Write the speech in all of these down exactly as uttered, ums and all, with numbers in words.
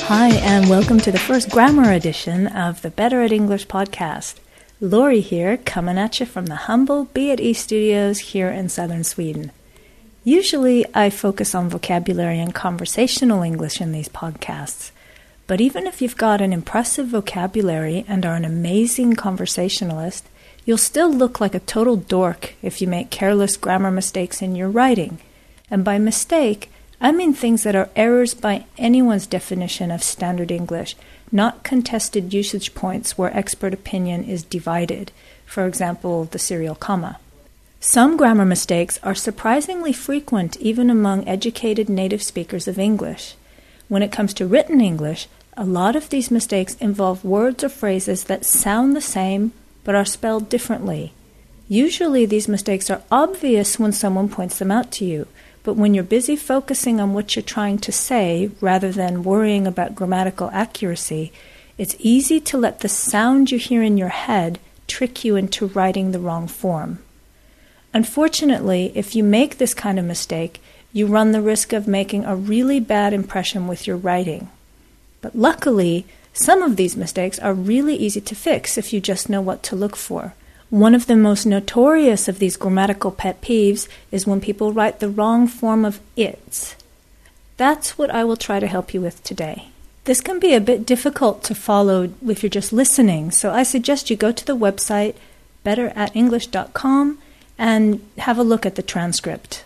Hi, and welcome to the first grammar edition of the Better at English podcast. Lori here, coming at you from the humble Be at Ease studios here in southern Sweden. Usually, I focus on vocabulary and conversational English in these podcasts. But even if you've got an impressive vocabulary and are an amazing conversationalist, you'll still look like a total dork if you make careless grammar mistakes in your writing. And by mistake, I mean things that are errors by anyone's definition of standard English, not contested usage points where expert opinion is divided, for example, the serial comma. Some grammar mistakes are surprisingly frequent even among educated native speakers of English. When it comes to written English, a lot of these mistakes involve words or phrases that sound the same but are spelled differently. Usually these mistakes are obvious when someone points them out to you, but when you're busy focusing on what you're trying to say rather than worrying about grammatical accuracy, it's easy to let the sound you hear in your head trick you into writing the wrong form. Unfortunately, if you make this kind of mistake, you run the risk of making a really bad impression with your writing. But luckily, some of these mistakes are really easy to fix if you just know what to look for. One of the most notorious of these grammatical pet peeves is when people write the wrong form of it's. That's what I will try to help you with today. This can be a bit difficult to follow if you're just listening, so I suggest you go to the website better at english dot com and have a look at the transcript.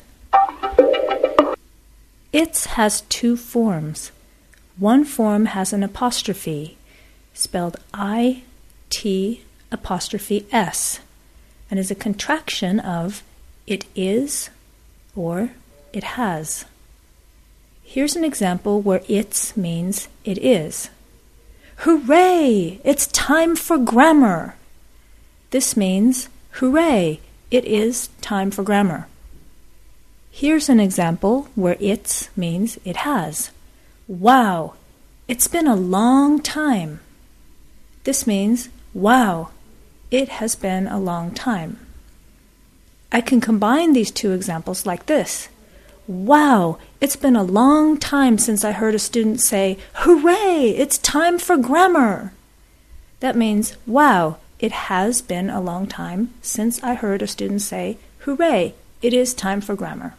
It's has two forms. One form has an apostrophe, spelled I T apostrophe S, and is a contraction of it is or it has. Here's an example where it's means it is. Hooray! It's time for grammar! This means, hooray! It is time for grammar. Here's an example where it's means it has. Wow! It's been a long time. This means, wow! It has been a long time. I can combine these two examples like this. Wow, it's been a long time since I heard a student say, hooray, it's time for grammar. That means, wow, it has been a long time since I heard a student say, hooray, it is time for grammar.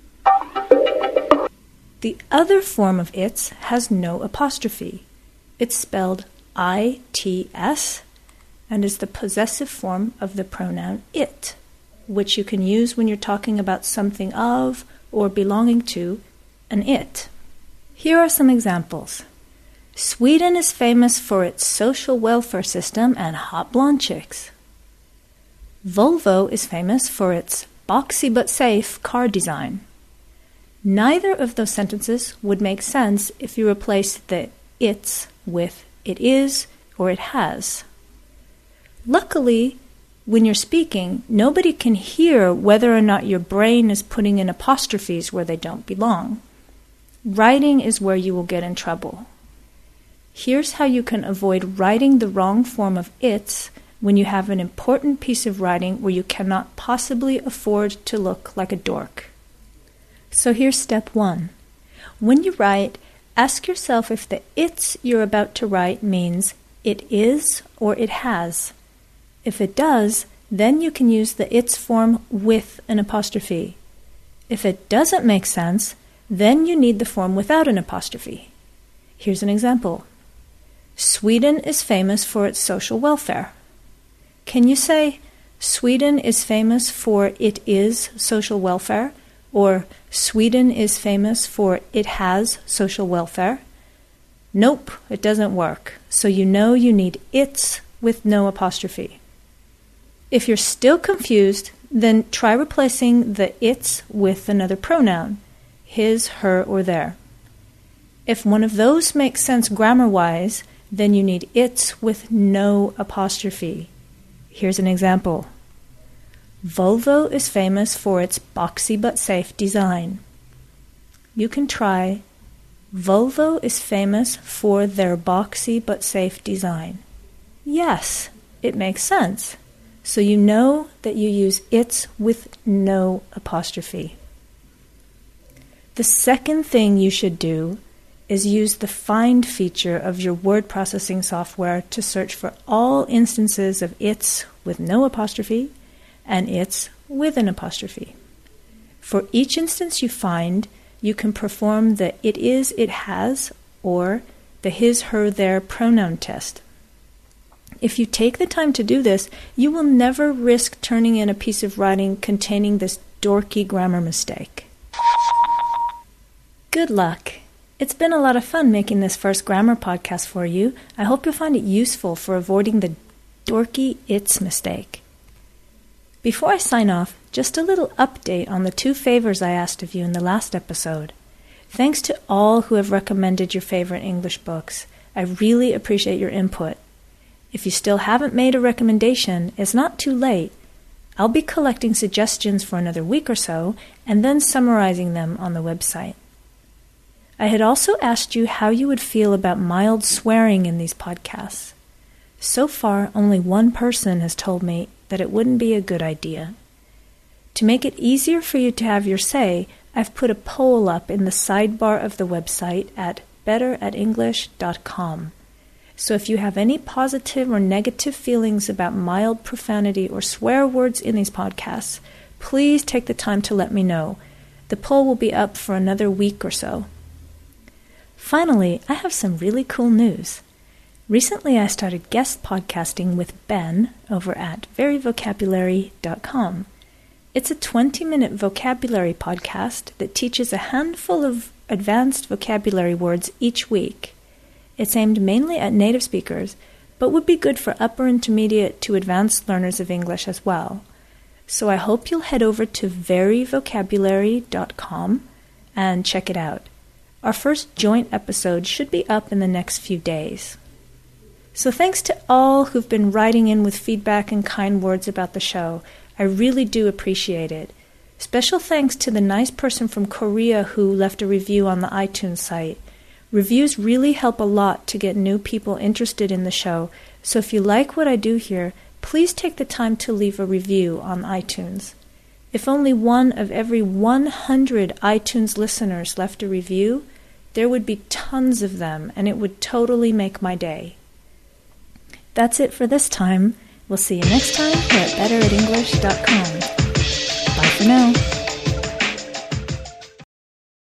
The other form of it's has no apostrophe. It's spelled I T S, and is the possessive form of the pronoun it, which you can use when you're talking about something of or belonging to an it. Here are some examples. Sweden is famous for its social welfare system and hot blonde chicks. Volvo is famous for its boxy but safe car design. Neither of those sentences would make sense if you replaced the it's with it is or it has. Luckily, when you're speaking, nobody can hear whether or not your brain is putting in apostrophes where they don't belong. Writing is where you will get in trouble. Here's how you can avoid writing the wrong form of it's when you have an important piece of writing where you cannot possibly afford to look like a dork. So here's step one. When you write, ask yourself if the it's you're about to write means it is or it has. If it does, then you can use the it's form with an apostrophe. If it doesn't make sense, then you need the form without an apostrophe. Here's an example. Sweden is famous for its social welfare. Can you say, Sweden is famous for it is social welfare, or Sweden is famous for it has social welfare? Nope, it doesn't work. So you know you need it's with no apostrophe. If you're still confused, then try replacing the it's with another pronoun, his, her, or their. If one of those makes sense grammar-wise, then you need it's with no apostrophe. Here's an example. Volvo is famous for its boxy but safe design. You can try, Volvo is famous for their boxy but safe design. Yes, it makes sense. So you know that you use it's with no apostrophe. The second thing you should do is use the find feature of your word processing software to search for all instances of it's with no apostrophe and it's with an apostrophe. For each instance you find, you can perform the it is, it has, or the his, her, their pronoun test. If you take the time to do this, you will never risk turning in a piece of writing containing this dorky grammar mistake. Good luck! It's been a lot of fun making this first grammar podcast for you. I hope you'll find it useful for avoiding the dorky it's mistake. Before I sign off, just a little update on the two favors I asked of you in the last episode. Thanks to all who have recommended your favorite English books. I really appreciate your input. If you still haven't made a recommendation, it's not too late. I'll be collecting suggestions for another week or so and then summarizing them on the website. I had also asked you how you would feel about mild swearing in these podcasts. So far, only one person has told me that it wouldn't be a good idea. To make it easier for you to have your say, I've put a poll up in the sidebar of the website at better at english dot com. So if you have any positive or negative feelings about mild profanity or swear words in these podcasts, please take the time to let me know. The poll will be up for another week or so. Finally, I have some really cool news. Recently, I started guest podcasting with Ben over at very vocabulary dot com. It's a twenty-minute vocabulary podcast that teaches a handful of advanced vocabulary words each week. It's aimed mainly at native speakers, but would be good for upper intermediate to advanced learners of English as well. So I hope you'll head over to very vocabulary dot com and check it out. Our first joint episode should be up in the next few days. So thanks to all who've been writing in with feedback and kind words about the show. I really do appreciate it. Special thanks to the nice person from Korea who left a review on the iTunes site. Reviews really help a lot to get new people interested in the show, so if you like what I do here, please take the time to leave a review on iTunes. If only one of every one hundred iTunes listeners left a review, there would be tons of them, and it would totally make my day. That's it for this time. We'll see you next time here at better at english dot com. Bye for now.